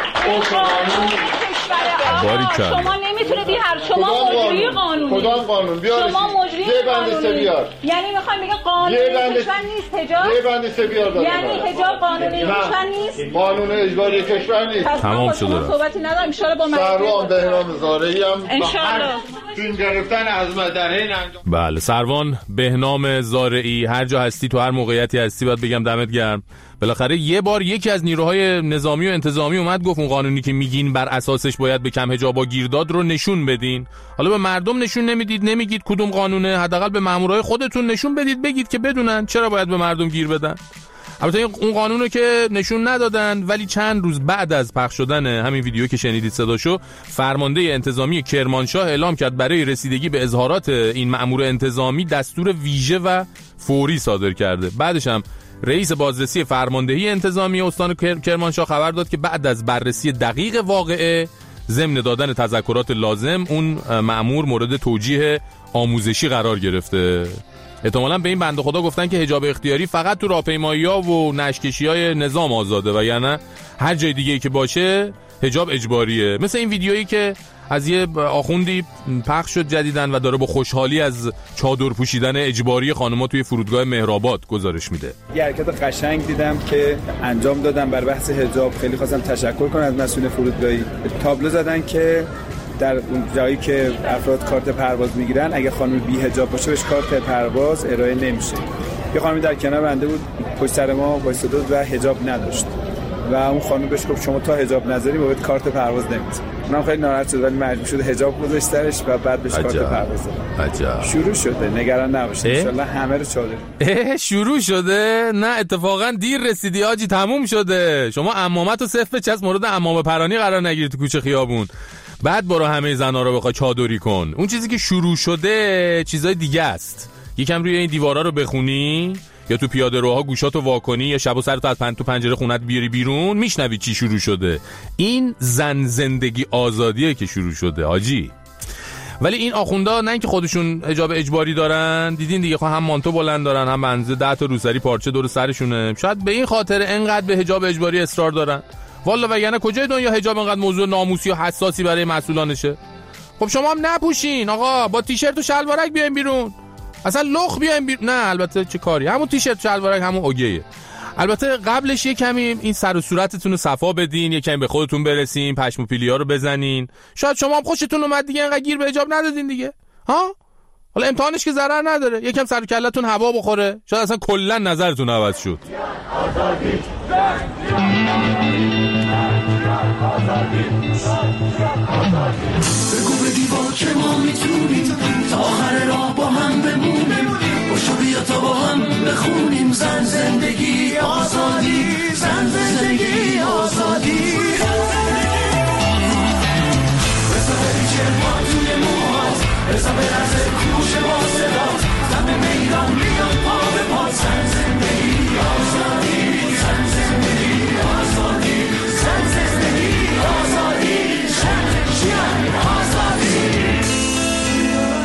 شما نمیتونید شما مجری قانونی. کدام قانون؟ بیار شما مجری قانونی. یعنی میخوایم بگم قانون کشور نیست حجاب؟ یه بند سه بیار. یعنی حجاب قانونی کشور نیست؟ قانون اجباری کشور نیست. تمام شده. صحبتی ندارم. ان شاء الله با سروان بهنام زارعی هم ان شاء الله فیلم گرفتن از مدرین انجام. بله، سروان بهنام زارعی، هر جا هستی تو هر موقعیتی هستی باید بگم دمت گرم. بالاخره یه بار یکی از نیروهای نظامی و انتظامی اومد گفت اون قانونی که میگین بر اساسش باید به کم حجابا گیرداد رو نشون بدین. حالا به مردم نشون نمیدید، نمیگید کدوم قانونه، حداقل به مامورای خودتون نشون بدید، بگید که بدونن چرا باید به مردم گیر بدن. البته اون قانونو که نشون ندادن، ولی چند روز بعد از پخش شدن همین ویدیو که شنیدید صداشو، فرمانده انتظامی کرمانشاه اعلام کرد برای رسیدگی به اظهارات این مأمور انتظامی دستور ویژه و فوری صادر کرده. بعدش هم رئیس بازرسی فرماندهی انتظامی استان کرمانشاه خبر داد که بعد از بررسی دقیق واقعه ضمن دادن تذکرات لازم، اون مأمور مورد توجیه آموزشی قرار گرفته. احتمالاً به این بنده خدا گفتن که حجاب اختیاری فقط تو راهپیمایی‌ها و نشکشی‌های نظام آزاده و یعنی هر جای دیگه‌ای که باشه حجاب اجباریه. مثل این ویدیویی که از یه آخوندی پخش شد جدیدن و داره با خوشحالی از چادر پوشیدن اجباری خانم‌ها توی فرودگاه مهرآباد گزارش میده. یه حرکت قشنگ دیدم که انجام دادن بر بحث حجاب. خیلی خواستم تشکر کنم از مسئول فرودگاهی. تابلو زدن که در اون جایی که افراد کارت پرواز میگیرن اگه خانم بی حجاب باشه بهش کارت پرواز ارائه نمیشه. یه خانمی در کنار بنده بود، پشت سر ما وایساده بود و حجاب نداشت و اون خانم بهش گفت شما تا حجاب نذاری بهت کارت پرواز نمیدیم. اونم خیلی ناراحت شد ولی مجبور شد حجاب گذاشت سرش و بعد بهش کارت پرواز داد. شروع شده، نگران نباشید ان شاءالله همه رو چاله. شروع شده؟ نه اتفاقا دیر رسیدی آجی، تموم شده. شما عمامتو صفر چس مورد عمامه پرانی قرار نگیری تو کوچه خیابون، بعد برو همه زنا رو بخوای چادری کن. اون چیزی که شروع شده چیزای دیگه است. یکم روی این دیوارا رو بخونی یا تو پیاده روها گوشاتو واکنی یا شب و سرتو از تو پنجره خونت بیاری بیرون، میشنوی چی شروع شده. این زن زندگی آزادیه که شروع شده حاجی. ولی این آخوندا نه اینکه خودشون حجاب اجباری دارن، دیدین دیگه، هم مانتو بلند دارن، هم منزه 10 تا روسری پارچه دور سرشونه. شاید به این خاطر انقدر به حجاب اجباری اصرار دارن. والا وگرنه کجای دنیا حجاب انقدر موضوع ناموسی و حساسی برای مسئولانشه؟ خب شما هم نپوشین آقا، با تیشرت و شلوارک بیاین بیرون، اصلا لخ بیاین بیرون. نه البته چه کاری، همون تیشرت شلوارک همون اوگیه. البته قبلش یه کمی این سر و صورتتون رو صفا بدین، یه کمی به خودتون برسین، پشم و پیلیا رو بزنین. شاید شما هم خوشتون اومد دیگه، انقدر گیر به حجاب ندادین دیگه. ها حالا امتحانش که ضرر نداره، یکم سر و کلتون هوا بخوره، شاید اصلا کلا نظرتون عوض شد. بگو به دیوار که ما میتونیم تا آخر راه با هم بمونیم، باشو بیا تا با هم بخونیم زن زندگی آزادی، زن زندگی آزادی. بزا بری چرمان توی موهات، بزا برزه کوش با صدات، زن میران میان پا به پا، زن زندگی آزادی، زن زندگی آزادی، زن زندگی آزادی،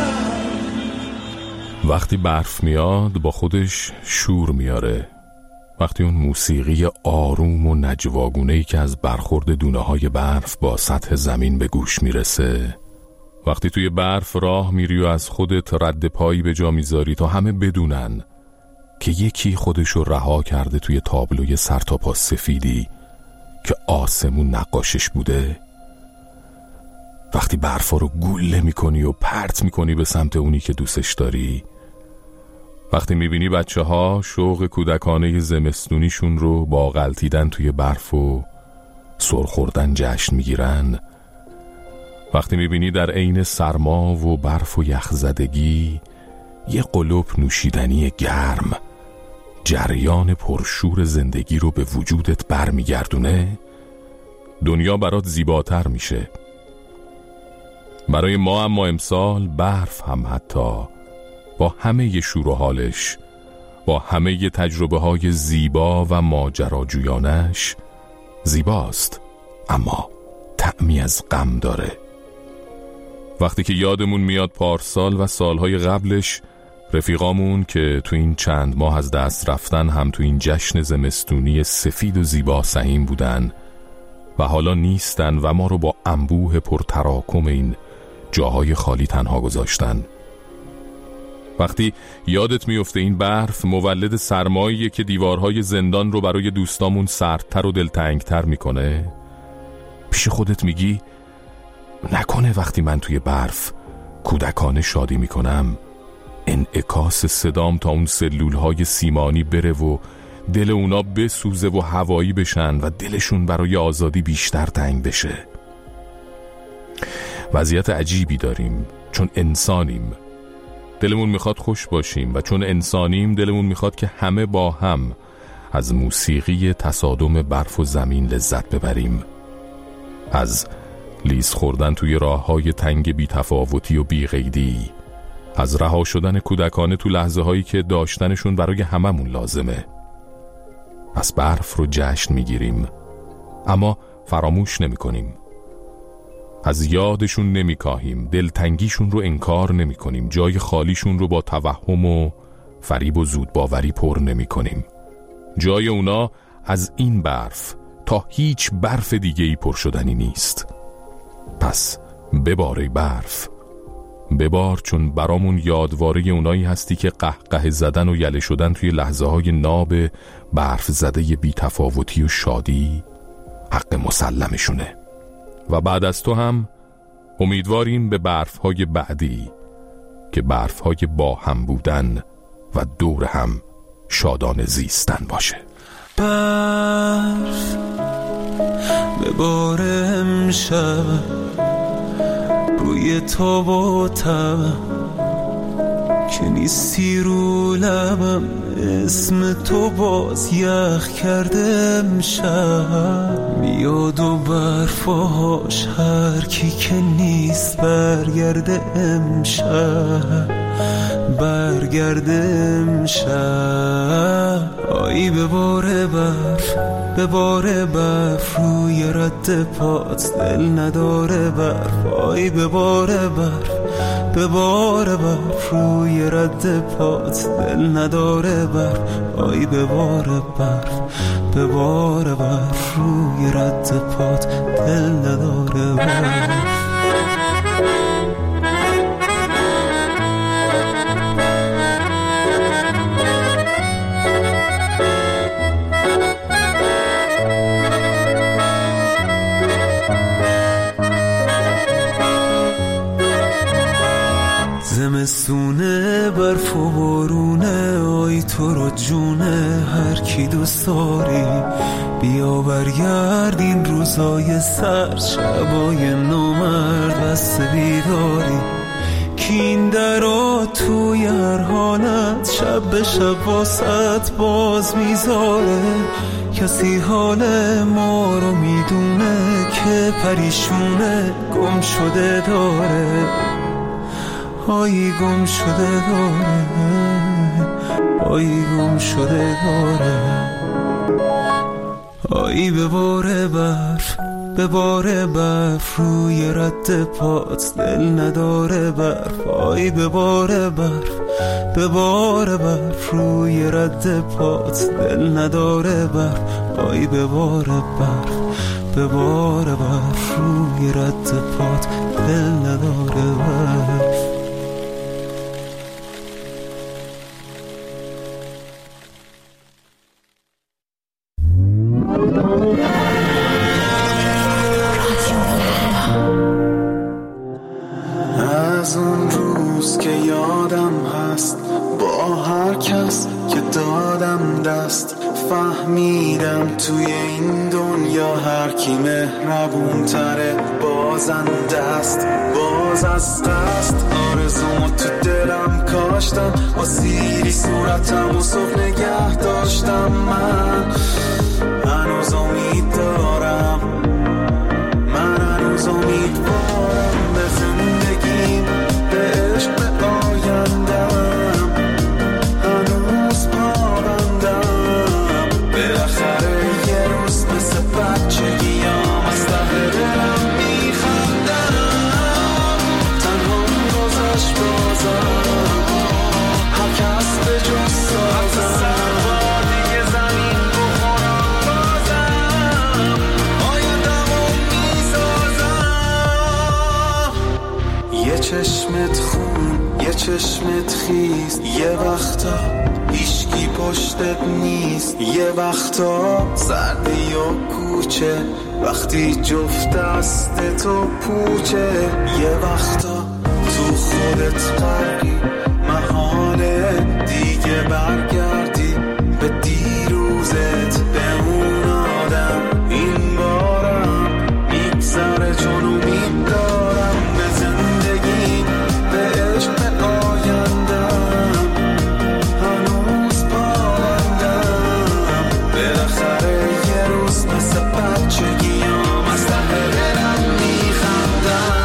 وقتی برف میاد با خودش شور میاره. وقتی اون موسیقی آروم و نجواگونه‌ای که از برخورد دونه‌های برف با سطح زمین به گوش میرسه، وقتی توی برف راه میری و از خودت رد پایی به جا میذاری تا همه بدونن که یکی خودشو رها کرده توی تابلوی سرتاپا سفیدی که آسمون نقاشش بوده، وقتی برفا رو گوله میکنی و پرت میکنی به سمت اونی که دوستش داری، وقتی میبینی بچه ها شوق کودکانه زمستونیشون رو با غلطیدن توی برف و سرخوردن جشن میگیرن، وقتی میبینی در عین سرما و برف و یخزدگی یه قلوب نوشیدنی گرم جریان پرشور زندگی رو به وجودت برمیگردونه، دنیا برات زیباتر میشه. برای ما اما امسال برف هم حتی با همه ی شور و حالش، با همه ی تجربه های زیبا و ماجراجویانش زیباست، اما طعمی از غم داره. وقتی که یادمون میاد پارسال و سالهای قبلش رفیقامون که تو این چند ماه از دست رفتن هم تو این جشن زمستونی سفید و زیبا سهیم بودن و حالا نیستن و ما رو با انبوه پرتراکم این جاهای خالی تنها گذاشتن. وقتی یادت میفته این برف مولد سرماییه که دیوارهای زندان رو برای دوستامون سردتر و دلتنگتر میکنه، پیش خودت میگی نکنه وقتی من توی برف کودکانه شادی میکنم انعکاس صدام تا اون سلولهای سیمانی بره و دل اونا بسوزه و هوایی بشن و دلشون برای آزادی بیشتر تنگ بشه. وضعیت عجیبی داریم چون انسانیم، دلمون میخواد خوش باشیم و چون انسانیم دلمون میخواد که همه با هم از موسیقی تصادم برف و زمین لذت ببریم، از لیز خوردن توی راههای تنگ بی تفاوتی و بی قیدی، از رها شدن کودکانه تو لحظه هایی که داشتنشون برای هممون لازمه. از برف رو جشن میگیریم اما فراموش نمی کنیم، از یادشون نمی کاهیم، دلتنگیشون رو انکار نمی کنیم، جای خالیشون رو با توهم و فریب و زودباوری پر نمی کنیم. جای اونا از این برف تا هیچ برف دیگه‌ای پر شدنی نیست. پس بباره برف، ببار، چون برامون یادواره اونایی هستی که قهقه زدن و یله شدن توی لحظه های ناب برف زده بی تفاوتی و شادی حق مسلمشونه. و بعد از تو هم امیدواریم به برفهای بعدی که برفهای با هم بودن و دور هم شادان زیستن باشه. برف بباره امشب روی تاب و تبم که نیستی رو لبم، اسم تو باز یخ کرده امشب، میاد و برفاش هر کی که نیست برگرده امشب، برگرده امشب. آی بباره برف، بباره برف روی رد پات، دل نداره برف. آی بباره برف، بباره برف روی رد پات، دل نداره برف. آی بباره برف، بباره برف روی رد پات، دل نداره برف. زمستونه برف و بارونه، آی تو رو جونه هر کی دوست داری، بیا برگرد این روزای سر، شبای نامرد بس بیداری، کین درا توی هر حالت شب به شب واسط باز میذاره. کسی حال ما رو میدونه که پریشونه گم شده داره، آی گم شده داره، آی گم شده داره. آی بباره برف، بباره برف روی رد پات، دل نداره برف. آی بباره برف، بباره برف روی رد پات، دل نداره برف، آی بباره برف، بباره برف روی رد پات، دل نداره برف. از اون روز که یادم هست با هر کس که دادم دست، فهمیدم توی این دنیا هر کی مهربون تره بازنده است. باز از قصد آرزومو تو دلم کاشتم، با سیری صورتم و صبح نگه داشتم. من هنوز امید دارم، من هنوز امیدوارم به زندگیم، به عشق، به آیندم. هنوز پابندم، بالاخره یه روز مثل بچگیام از ته دلم میخندم. تنهام گذشت بازم، هر کس به جز سازم. دیگه زمین بخورم بازم، آیندمو میسازم. یه چشمت خون، یه چشمت خیز، یه وقتا هیچکی پشتت نیست. یه وقتا سردی و کوچه وقتی جفت دست تو پوچه. یه وقتا تو خودت غرقی، محاله دیگه برگردی به دیروزت، به اون آدم. این بارم میگذره چون امید دارم به زندگی، به عشق، به آیندم. هنوز پابندم، بالاخره یه روز مثل بچگیام از ته دلم میخندم.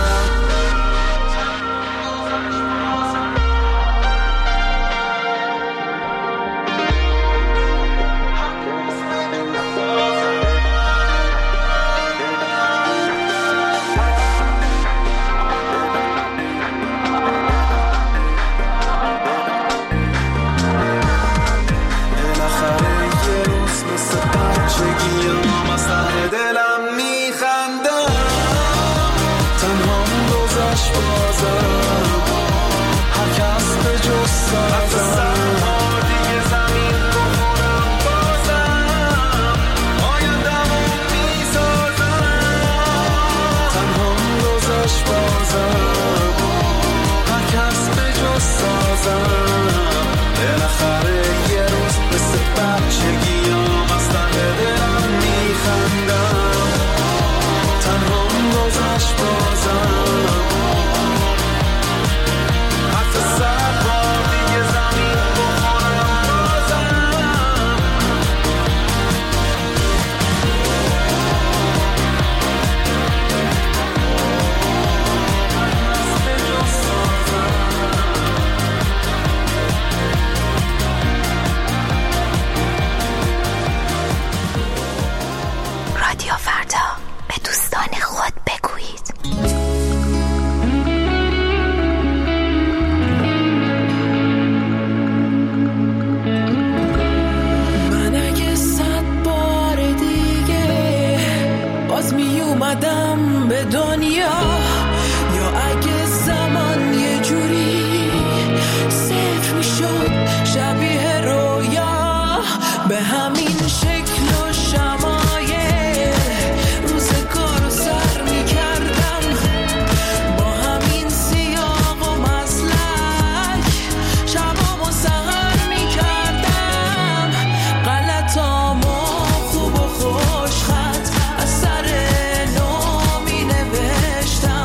خوش خط از سر نامی نوشتم.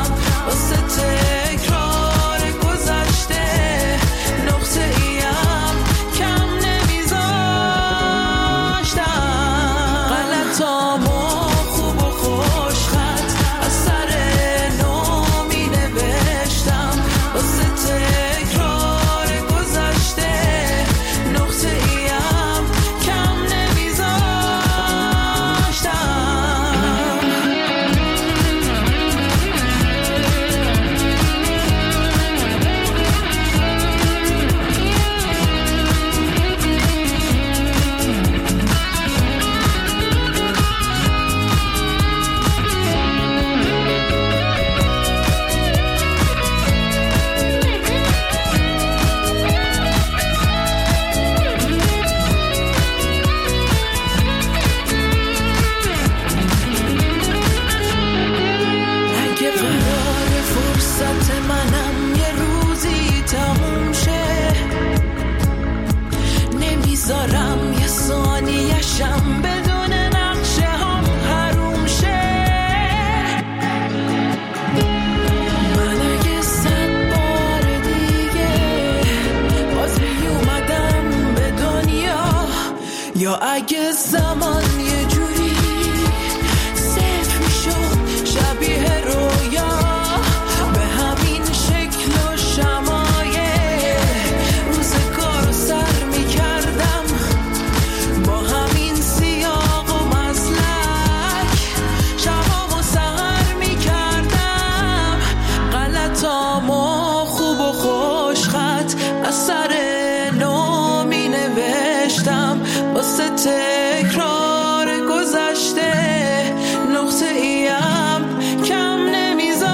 زمان یه جوری صفر میشد شبیه رویا به همین شکل و شمایه روزگار سر میکردم با همین سیاق و مزلک شبام و سهر میکردم غلطامو خوب و خوش خط از سر نو می نوشتم واسه تکرار گذشته نقطه ایم کم نمیذاشتم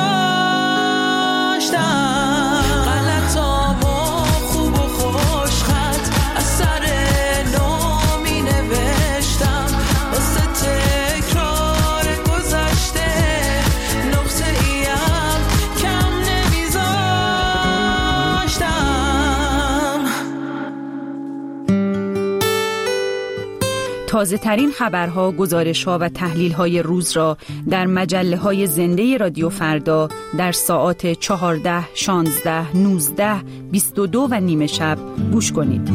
غلطامو خوب و خوش خط از سر نو می نوشتم واسه تکرار گذشته نقطه ایم کم نمیذاشتم. تازه ترین خبرها، گزارش‌ها و تحلیل‌های روز را در مجله‌های زنده رادیو فردا در ساعات 14, 16, 19, 22 و نیم شب گوش کنید.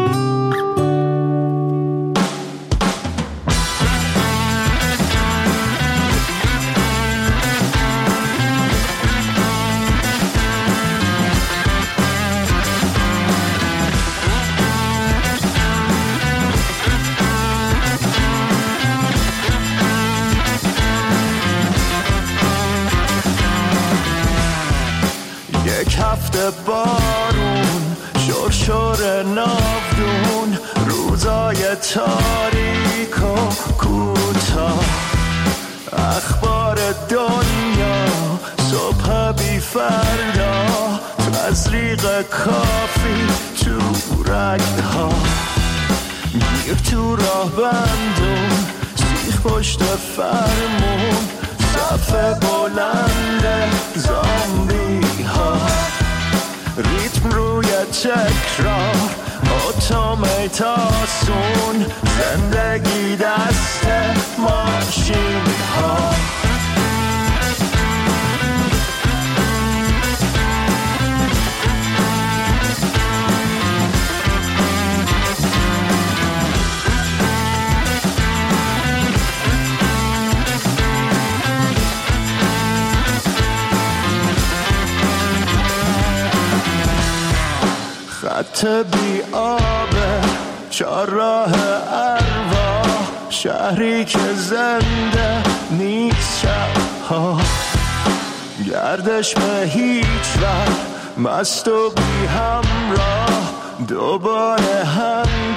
بارون شرشر ناودون روزای تاریک و کوتاه اخبار دنیا صبح بی فردا تزریق کافی تو رگها گیر تو راه بندون سیخ پشت فرمون صف بلند زامبی ها ریتم روی تکرار اتوماتاسون زندگی دست ماشین ها خط بی آبه چهارراه ارواح شهری که زنده نیست شبها گردش به هیچ وقت مست و بی همراه دوباره هم